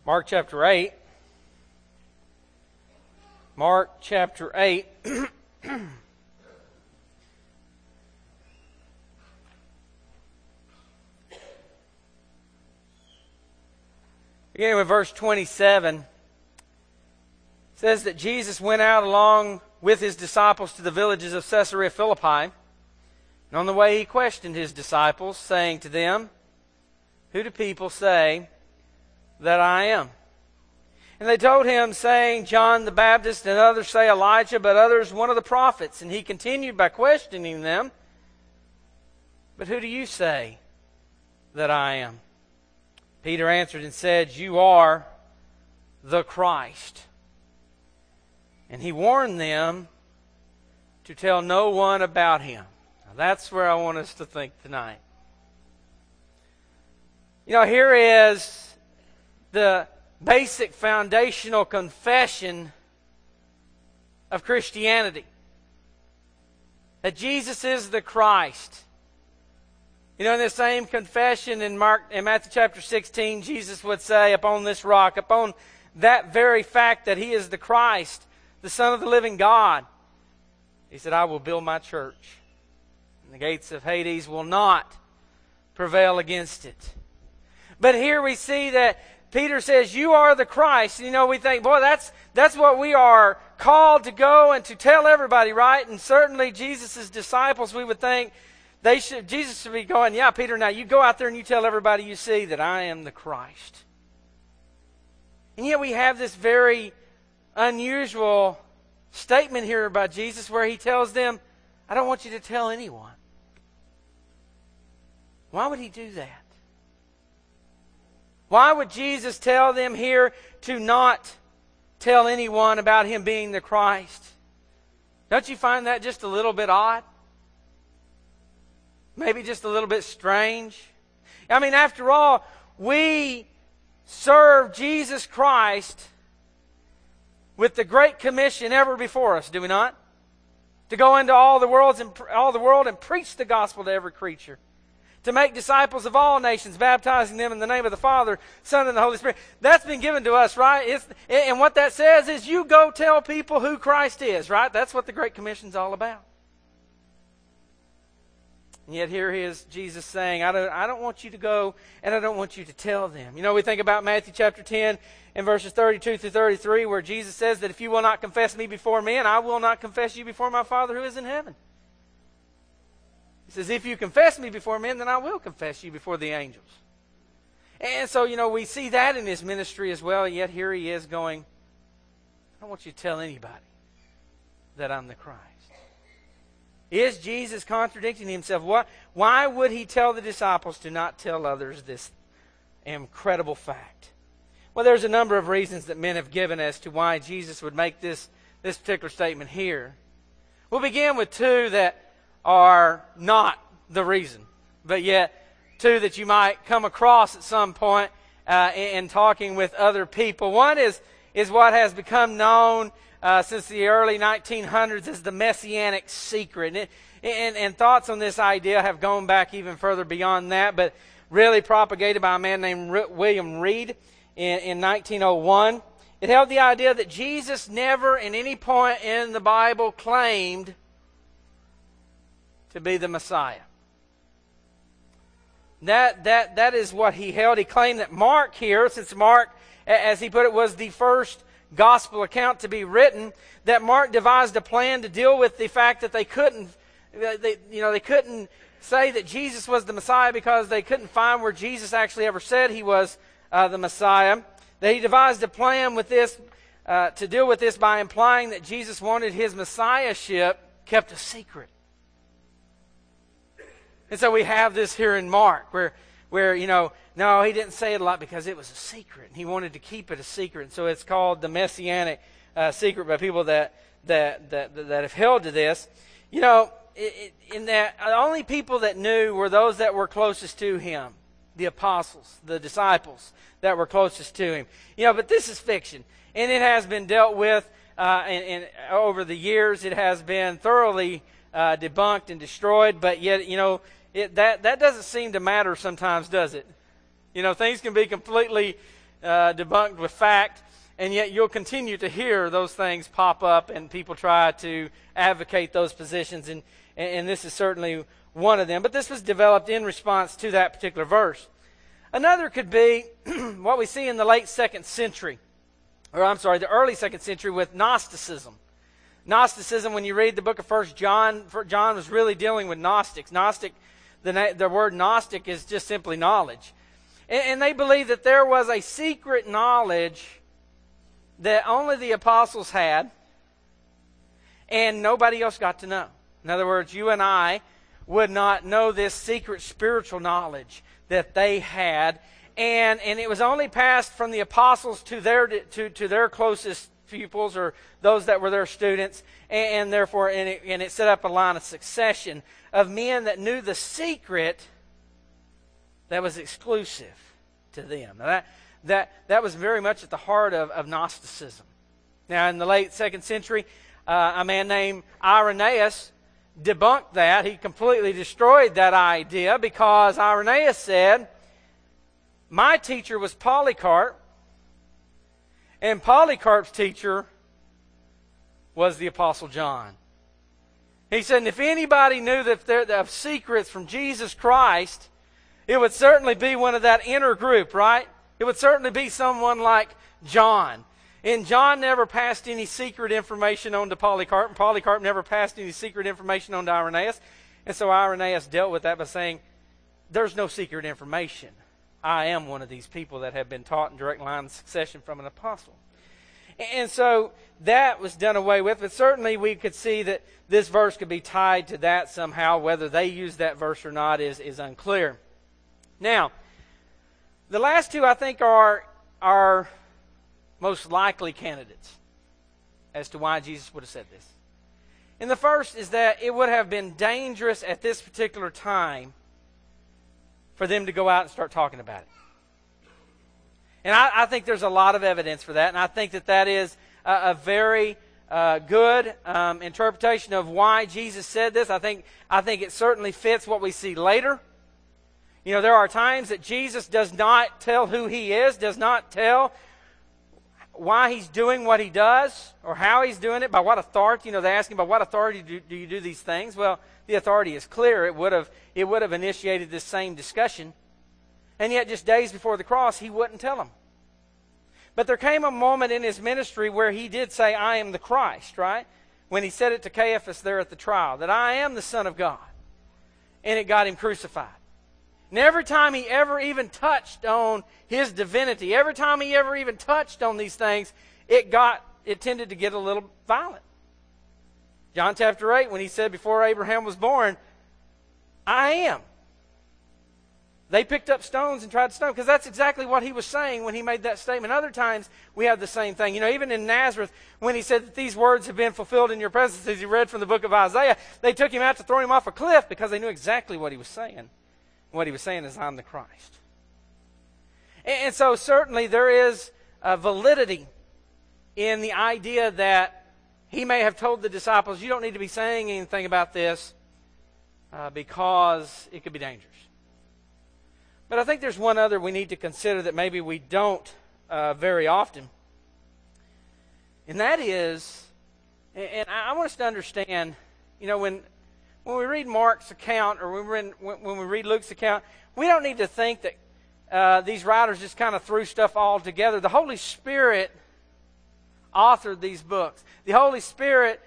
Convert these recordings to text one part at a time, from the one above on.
Mark chapter 8. Mark chapter 8. Beginning with verse 27, it says that Jesus went out along with his disciples to the villages of Caesarea Philippi. And on the way he questioned his disciples, saying to them, "Who do people say that I am?" And they told him, saying, "John the Baptist, and others say Elijah, but others one of the prophets." And he continued by questioning them, "But who do you say that I am?" Peter answered and said, "You are the Christ." And he warned them to tell no one about him. Now that's where I want us to think tonight. You know, here is the basic foundational confession of Christianity. That Jesus is the Christ. You know, in the same confession in Matthew chapter 16, Jesus would say, upon this rock, upon that very fact that he is the Christ, the Son of the living God, he said, "I will build my church, and the gates of Hades will not prevail against it." But here we see that Peter says, "You are the Christ." And, you know, we think, boy, that's what we are called to go and to tell everybody, right? And certainly Jesus' disciples, we would think, Jesus should be going, "Yeah, Peter, now you go out there and you tell everybody you see that I am the Christ." And yet we have this very unusual statement here by Jesus where he tells them, "I don't want you to tell anyone." Why would he do that? Why would Jesus tell them here to not tell anyone about him being the Christ? Don't you find that just a little bit odd? Maybe just a little bit strange? I mean, after all, we serve Jesus Christ with the great commission ever before us, do we not? To go into all the world and preach the gospel to every creature. To make disciples of all nations, baptizing them in the name of the Father, Son, and the Holy Spirit. That's been given to us, right? And what that says is you go tell people who Christ is, right? That's what the Great Commission's all about. And yet here he is, Jesus saying, I don't want you to go, and I don't want you to tell them. You know, we think about Matthew chapter 10 and verses 32 through 33, where Jesus says that if you will not confess me before men, I will not confess you before my Father who is in heaven. He says, if you confess me before men, then I will confess you before the angels. And so, you know, we see that in his ministry as well, yet here he is going, I don't want you to tell anybody that I'm the Christ. Is Jesus contradicting himself? Why would he tell the disciples to not tell others this incredible fact? Well, there's a number of reasons that men have given as to why Jesus would make this particular statement here. We'll begin with two that are not the reason, but yet two that you might come across at some point in talking with other people. One is what has become known since the early 1900s as the Messianic secret. And thoughts on this idea have gone back even further beyond that, but really propagated by a man named William Reed in 1901. It held the idea that Jesus never at any point in the Bible claimed to be the Messiah. That is what he held. He claimed that Mark here, since Mark, as he put it, was the first gospel account to be written, that Mark devised a plan to deal with the fact that they couldn't say that Jesus was the Messiah because they couldn't find where Jesus actually ever said he was the Messiah. That he devised a plan with this to deal with this by implying that Jesus wanted his Messiahship kept a secret. And so we have this here in Mark where no, he didn't say it a lot because it was a secret. And he wanted to keep it a secret. And so it's called the Messianic secret by people that have held to this. You know, in that the only people that knew were those that were closest to him, the apostles, the disciples that were closest to him. You know, but this is fiction, and it has been dealt with and over the years. It has been thoroughly debunked and destroyed. But yet, you know, that doesn't seem to matter sometimes, does it? You know, things can be completely debunked with fact, and yet you'll continue to hear those things pop up and people try to advocate those positions, and this is certainly one of them. But this was developed in response to that particular verse. Another could be what we see in the late 2nd century, the early 2nd century with Gnosticism. Gnosticism, when you read the book of 1 John, John was really dealing with Gnostics. The word Gnostic is just simply knowledge. And they believed that there was a secret knowledge that only the apostles had, and nobody else got to know. In other words, you and I would not know this secret spiritual knowledge that they had, and it was only passed from the apostles to their closest pupils or those that were their students, and therefore, it set up a line of succession of men that knew the secret that was exclusive to them. Now that was very much at the heart of Gnosticism. Now, in the late 2nd century, a man named Irenaeus debunked that. He completely destroyed that idea because Irenaeus said, my teacher was Polycarp, and Polycarp's teacher was the Apostle John. He said, if anybody knew the secrets from Jesus Christ, it would certainly be one of that inner group, right? It would certainly be someone like John. And John never passed any secret information on to Polycarp, and Polycarp never passed any secret information on to Irenaeus. And so Irenaeus dealt with that by saying, there's no secret information. I am one of these people that have been taught in direct line of succession from an apostle. And so that was done away with, but certainly we could see that this verse could be tied to that somehow. Whether they used that verse or not is unclear. Now, the last two I think are most likely candidates as to why Jesus would have said this. And the first is that it would have been dangerous at this particular time for them to go out and start talking about it. And I think there's a lot of evidence for that, and I think that is a very good interpretation of why Jesus said this. I think it certainly fits what we see later. You know, there are times that Jesus does not tell who he is, does not tell why he's doing what he does, or how he's doing it, by what authority. You know, they ask him, by what authority do you do these things? Well, the authority is clear. It would have initiated this same discussion. And yet, just days before the cross, he wouldn't tell them. But there came a moment in his ministry where he did say, I am the Christ, right? When he said it to Caiaphas there at the trial, that I am the Son of God. And it got him crucified. And every time he ever even touched on his divinity, every time he ever even touched on these things, it tended to get a little violent. John chapter 8, when he said before Abraham was born, I am. They picked up stones and tried to stone, because that's exactly what he was saying when he made that statement. Other times, we have the same thing. You know, even in Nazareth, when he said that these words have been fulfilled in your presence, as he read from the book of Isaiah, they took him out to throw him off a cliff because they knew exactly what he was saying. What he was saying is, I'm the Christ. And so certainly there is a validity in the idea that he may have told the disciples, you don't need to be saying anything about this because it could be dangerous. But I think there's one other we need to consider that maybe we don't very often. And that is, and I want us to understand, you know, when we read Mark's account or when we read Luke's account, we don't need to think that these writers just kind of threw stuff all together. The Holy Spirit authored these books. The Holy Spirit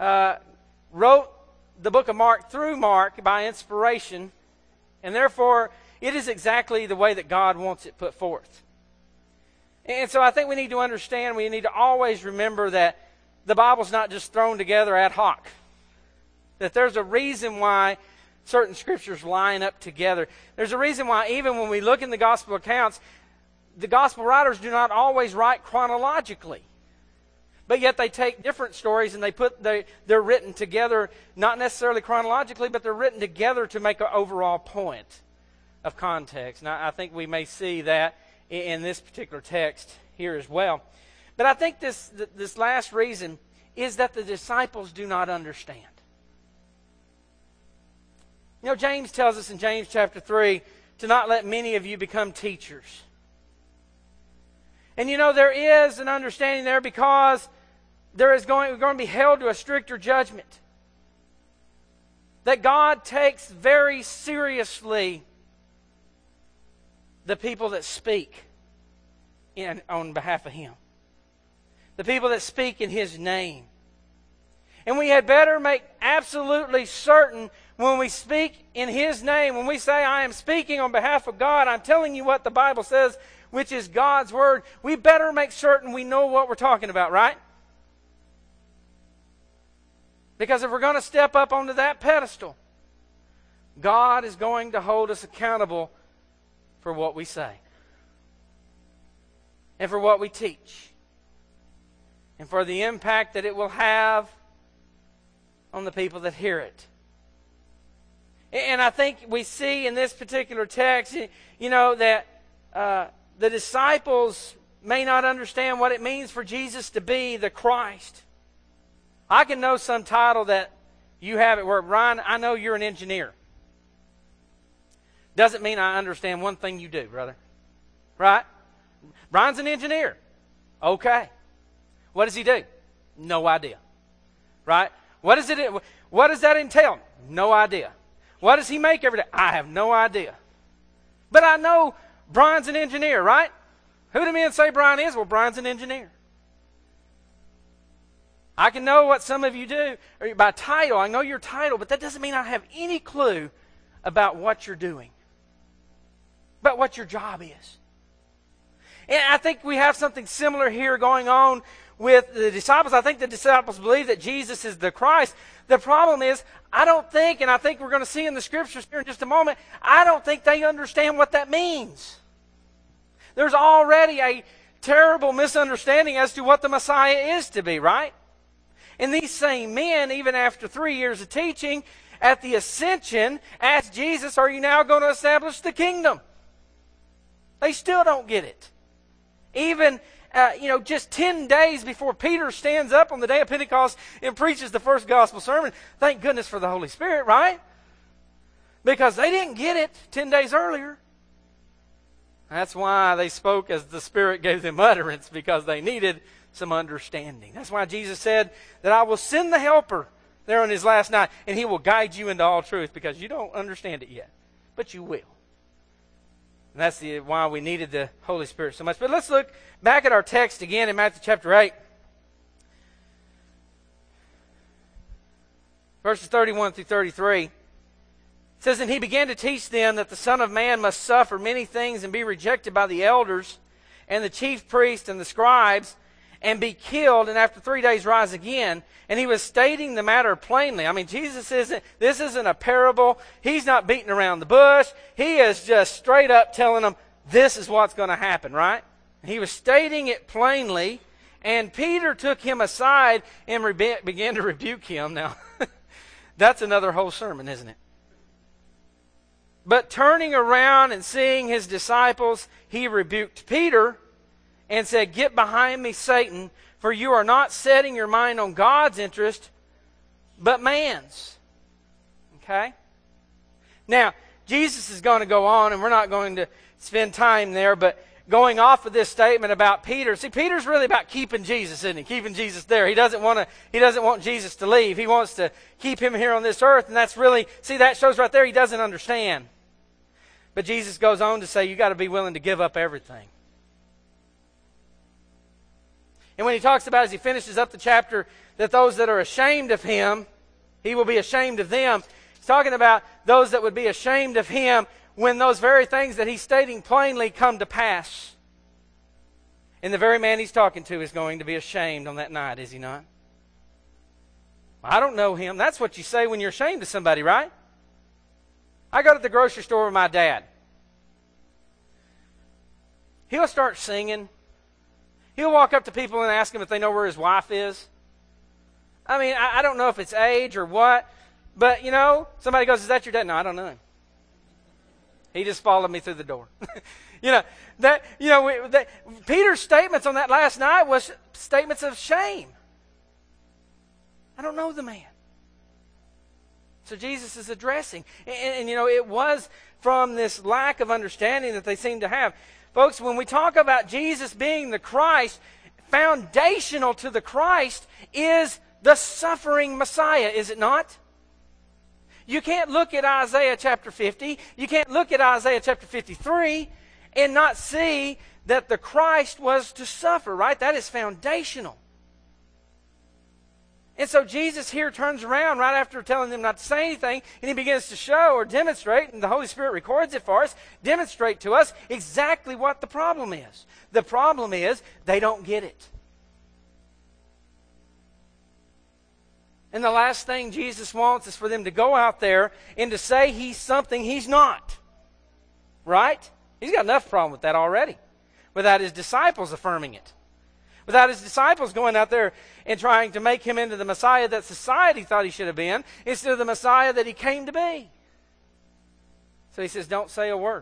wrote the book of Mark through Mark by inspiration, and therefore it is exactly the way that God wants it put forth. And so I think we need to understand, we need to always remember that the Bible's not just thrown together ad hoc. That there's a reason why certain scriptures line up together. There's a reason why even when we look in the gospel accounts, the gospel writers do not always write chronologically. But yet they take different stories and they're written together, not necessarily chronologically, but they're written together to make an overall point of context. Now, I think we may see that in this particular text here as well. But I think this last reason is that the disciples do not understand. You know, James tells us in James chapter 3 to not let many of you become teachers. And there is an understanding there because we're going to be held to a stricter judgment. That God takes very seriously the people that speak on behalf of Him. The people that speak in His name. And we had better make absolutely certain when we speak in His name, when we say, I am speaking on behalf of God, I'm telling you what the Bible says, which is God's Word, we better make certain we know what we're talking about, right? Because if we're going to step up onto that pedestal, God is going to hold us accountable for what we say. And for what we teach. And for the impact that it will have on the people that hear it. And I think we see in this particular text, that the disciples may not understand what it means for Jesus to be the Christ. I can know some title that you have at work. Ryan, I know you're an engineer. Doesn't mean I understand one thing you do, brother. Right? Ryan's an engineer. Okay. What does he do? No idea. Right? What does that entail? No idea. What does he make every day? I have no idea. But I know Brian's an engineer, right? Who do men say Brian is? Well, Brian's an engineer. I can know what some of you do or by title. I know your title, but that doesn't mean I have any clue about what you're doing, about what your job is. And I think we have something similar here going on with the disciples. I think the disciples believe that Jesus is the Christ. The problem is, I don't think, and I think we're going to see in the Scriptures here in just a moment, I don't think they understand what that means. There's already a terrible misunderstanding as to what the Messiah is to be, right? And these same men, even after 3 years of teaching, at the ascension, asked Jesus, are you now going to establish the kingdom? They still don't get it. Even, just 10 days before Peter stands up on the day of Pentecost and preaches the first gospel sermon, thank goodness for the Holy Spirit, right? Because they didn't get it 10 days earlier. That's why they spoke as the Spirit gave them utterance, because they needed some understanding. That's why Jesus said that I will send the Helper there on His last night, and He will guide you into all truth, because you don't understand it yet, but you will. And that's why we needed the Holy Spirit so much. But let's look back at our text again in Matthew chapter 8. Verses 31 through 33. It says, and He began to teach them that the Son of Man must suffer many things and be rejected by the elders and the chief priests and the scribes, and be killed, and after 3 days rise again. And He was stating the matter plainly. I mean, this isn't a parable. He's not beating around the bush. He is just straight up telling them, this is what's going to happen, right? He was stating it plainly, and Peter took Him aside and began to rebuke Him. Now, that's another whole sermon, isn't it? But turning around and seeing His disciples, He rebuked Peter and said, get behind me, Satan, for you are not setting your mind on God's interest, but man's. Okay? Now, Jesus is going to go on, and we're not going to spend time there, but going off of this statement about Peter, see, Peter's really about keeping Jesus, isn't he? Keeping Jesus there. He doesn't want Jesus to leave. He wants to keep Him here on this earth, and that's really, see, that shows right there he doesn't understand. But Jesus goes on to say, you got to be willing to give up everything. And when He talks about, as He finishes up the chapter, that those that are ashamed of Him, He will be ashamed of them. He's talking about those that would be ashamed of Him when those very things that He's stating plainly come to pass. And the very man He's talking to is going to be ashamed on that night, is he not? I don't know him. That's what you say when you're ashamed of somebody, right? I go to the grocery store with my dad. He'll start singing. He'll walk up to people and ask them if they know where his wife is. I mean, I don't know if it's age or what, but, somebody goes, is that your dad? No, I don't know him. He just followed me through the door. Peter's statements on that last night was statements of shame. I don't know the man. So Jesus is addressing. And it was from this lack of understanding that they seem to have. Folks, when we talk about Jesus being the Christ, foundational to the Christ is the suffering Messiah, is it not? You can't look at Isaiah chapter 50, you can't look at Isaiah chapter 53 and not see that the Christ was to suffer, right? That is foundational. And so Jesus here turns around right after telling them not to say anything, and he begins to show or demonstrate, and the Holy Spirit records it for us, demonstrate to us exactly what the problem is. The problem is they don't get it. And the last thing Jesus wants is for them to go out there and to say he's something he's not. Right? He's got enough problem with that already. Without his disciples affirming it. Without his disciples going out there and trying to make him into the Messiah that society thought he should have been, instead of the Messiah that he came to be. So he says, don't say a word.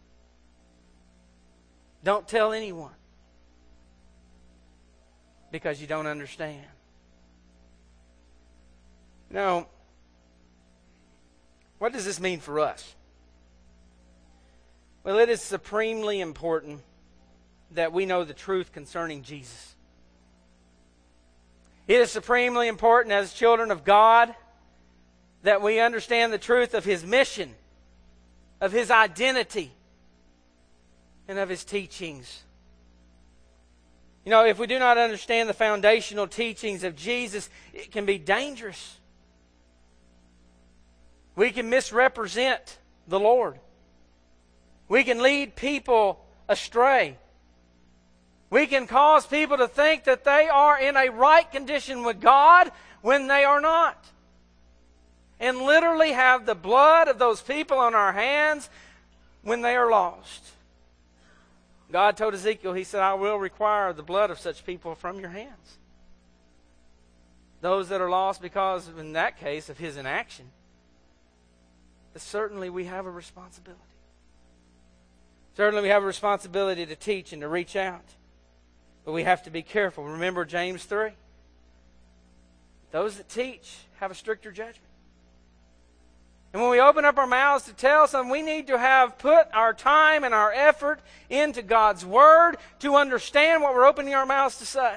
Don't tell anyone. Because you don't understand. Now, what does this mean for us? Well, it is supremely important that we know the truth concerning Jesus. It is supremely important as children of God that we understand the truth of His mission, of His identity, and of His teachings. You know, if we do not understand the foundational teachings of Jesus, it can be dangerous. We can misrepresent the Lord. We can lead people astray. We can cause people to think that they are in a right condition with God when they are not. And literally have the blood of those people on our hands when they are lost. God told Ezekiel, He said, I will require the blood of such people from your hands. Those that are lost because, in that case, of His inaction. But certainly we have a responsibility. Certainly we have a responsibility to teach and to reach out. But we have to be careful. Remember James 3. Those that teach have a stricter judgment. And when we open up our mouths to tell someone, we need to have put our time and our effort into God's Word to understand what we're opening our mouths to say.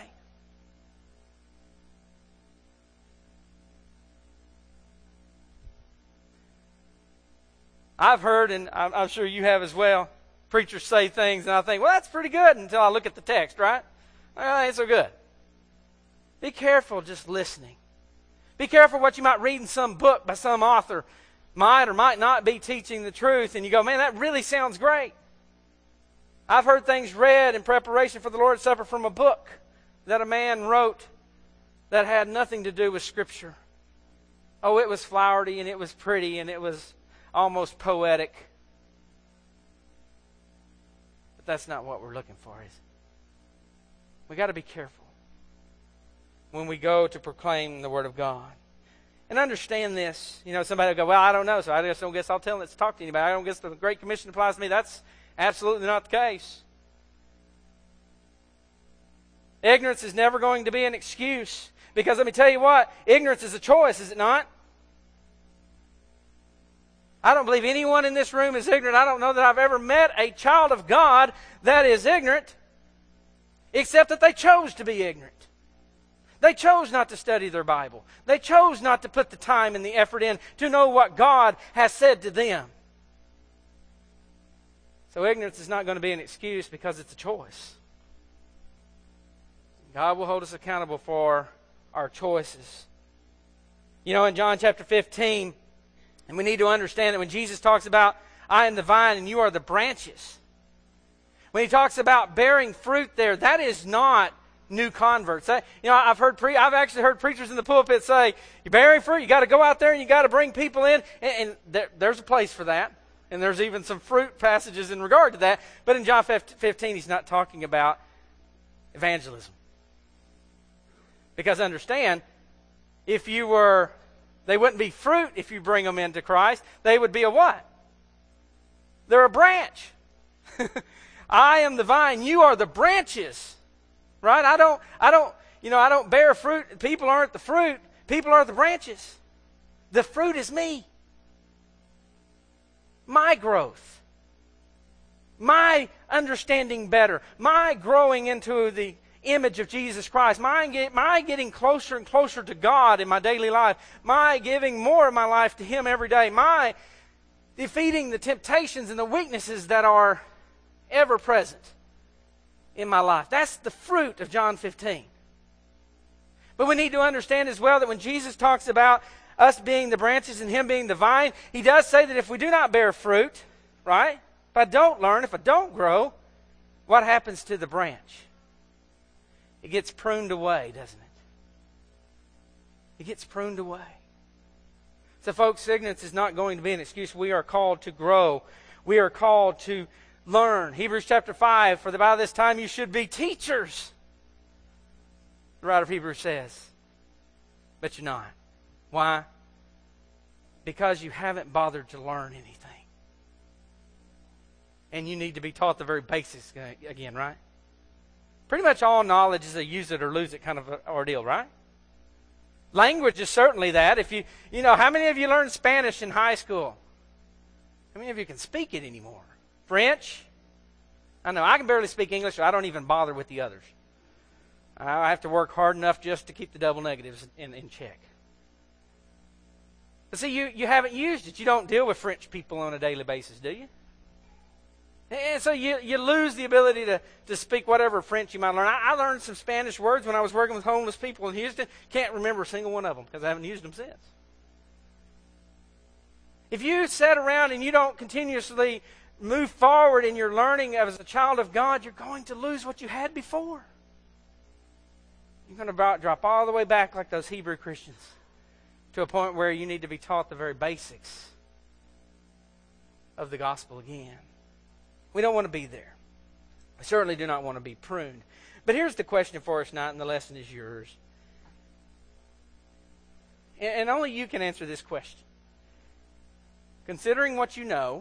I've heard, and I'm sure you have as well, preachers say things, and I think, well, that's pretty good until I look at the text, right? Well, that ain't so good. Be careful just listening. Be careful what you might read in some book by some author might or might not be teaching the truth, and you go, man, that really sounds great. I've heard things read in preparation for the Lord's Supper from a book that a man wrote that had nothing to do with Scripture. Oh, it was flowery, and it was pretty, and it was almost poetic. But that's not what we're looking for, is it? We've got to be careful when we go to proclaim the Word of God. And understand this. You know, somebody will go, well, I don't know, so I just don't guess I'll tell them to talk to anybody. I don't guess the Great Commission applies to me. That's absolutely not the case. Ignorance is never going to be an excuse. Because let me tell you what, ignorance is a choice, is it not? I don't believe anyone in this room is ignorant. I don't know that I've ever met a child of God that is ignorant, except that they chose to be ignorant. They chose not to study their Bible. They chose not to put the time and the effort in to know what God has said to them. So ignorance is not going to be an excuse because it's a choice. God will hold us accountable for our choices. You know, in John chapter 15, and we need to understand that when Jesus talks about, I am the vine and you are the branches. When He talks about bearing fruit there, that is not new converts. You know, I've actually heard preachers in the pulpit say, you're bearing fruit, you got to go out there and you got to bring people in. And there's a place for that. And there's even some fruit passages in regard to that. But in John 15, He's not talking about evangelism. Because understand, they wouldn't be fruit if you bring them into Christ. They would be a what? They're a branch. I am the vine, you are the branches. Right? I don't bear fruit. People aren't the fruit. People are the branches. The fruit is me. My growth. my understanding better, my growing into the image of Jesus Christ, my getting closer and closer to God in my daily life, my giving more of my life to Him every day, my defeating the temptations and the weaknesses that are ever present in my life. That's the fruit of John 15. But we need to understand as well that when Jesus talks about us being the branches and Him being the vine, He does say that if we do not bear fruit, right? If I don't learn, if I don't grow, what happens to the branch? It gets pruned away, doesn't it? It gets pruned away. So folks, ignorance is not going to be an excuse. We are called to grow. We are called to learn. Hebrews chapter 5, for by this time you should be teachers. The writer of Hebrews says, but you're not. Why? Because you haven't bothered to learn anything. And you need to be taught the very basics again, right? Pretty much all knowledge is a use it or lose it kind of ordeal, right? Language is certainly that. If you know, how many of you learned Spanish in high school? How many of you can speak it anymore? French? I know, I can barely speak English, so I don't even bother with the others. I have to work hard enough just to keep the double negatives in check. But see, you haven't used it. You don't deal with French people on a daily basis, do you? And so you lose the ability to speak whatever French you might learn. I learned some Spanish words when I was working with homeless people in Houston. Can't remember a single one of them because I haven't used them since. If you sit around and you don't continuously move forward in your learning as a child of God, you're going to lose what you had before. You're going to drop all the way back like those Hebrew Christians to a point where you need to be taught the very basics of the gospel again. We don't want to be there. We certainly do not want to be pruned. But here's the question for us tonight, and the lesson is yours. And only you can answer this question. Considering what you know,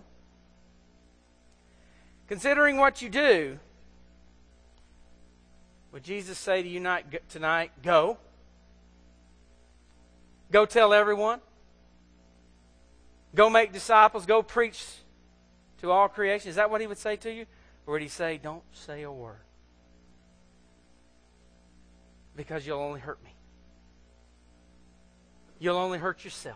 considering what you do, would Jesus say to you tonight, go? Go tell everyone. Go make disciples. Go preach to all creation. Is that what He would say to you? Or would He say, don't say a word? Because you'll only hurt me. You'll only hurt yourself.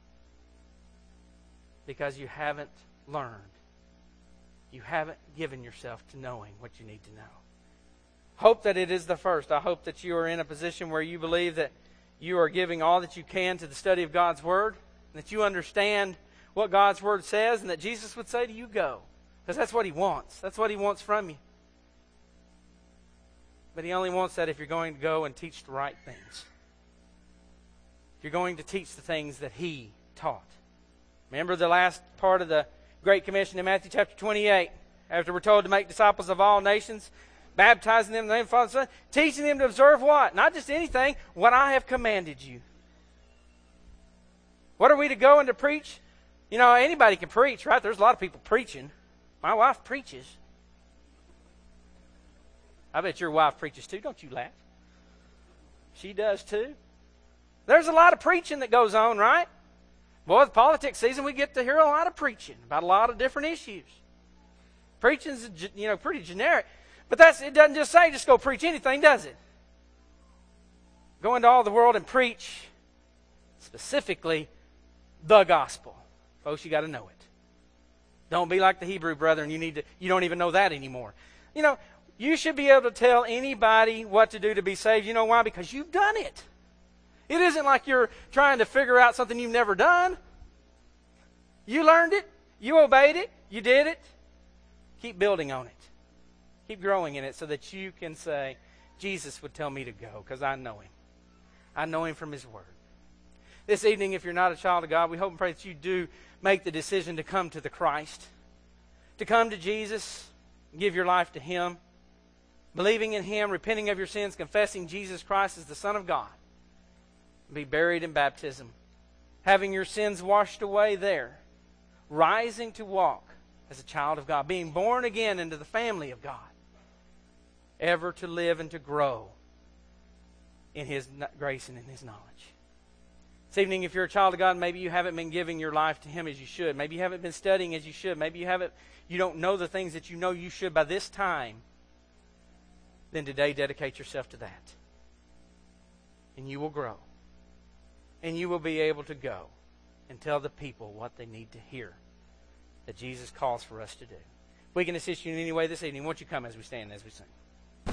Because you haven't learned. You haven't given yourself to knowing what you need to know. Hope that it is the first. I hope that you are in a position where you believe that you are giving all that you can to the study of God's Word, and that you understand what God's Word says, and that Jesus would say to you, go. Because that's what He wants. That's what He wants from you. But He only wants that if you're going to go and teach the right things. If you're going to teach the things that He taught. Remember the last part of the Great Commission in Matthew chapter 28, after we're told to make disciples of all nations, baptizing them in the name of the Father and Son, teaching them to observe what? Not just anything, what I have commanded you. What are we to go and to preach? You know, anybody can preach, right? There's a lot of people preaching. My wife preaches. I bet your wife preaches too. Don't you laugh. She does too. There's a lot of preaching that goes on, right? Boy, the politics season, we get to hear a lot of preaching about a lot of different issues. Preaching's, pretty generic. But it doesn't just say just go preach anything, does it? Go into all the world and preach specifically the gospel. Folks, you got to know it. Don't be like the Hebrew brethren. You don't even know that anymore. You know, you should be able to tell anybody what to do to be saved. You know why? Because you've done it. It isn't like you're trying to figure out something you've never done. You learned it. You obeyed it. You did it. Keep building on it. Keep growing in it so that you can say, Jesus would tell me to go because I know Him. I know Him from His Word. This evening, if you're not a child of God, we hope and pray that you do make the decision to come to the Christ, to come to Jesus, give your life to Him, believing in Him, repenting of your sins, confessing Jesus Christ as the Son of God, be buried in baptism, having your sins washed away there, rising to walk as a child of God, being born again into the family of God, ever to live and to grow in His grace and in His knowledge. This evening, if you're a child of God, maybe you haven't been giving your life to Him as you should. Maybe you haven't been studying as you should. Maybe you don't know the things that you know you should by this time. Then today, dedicate yourself to that. And you will grow. And you will be able to go and tell the people what they need to hear that Jesus calls for us to do. If we can assist you in any way this evening, won't you come as we stand, as we sing?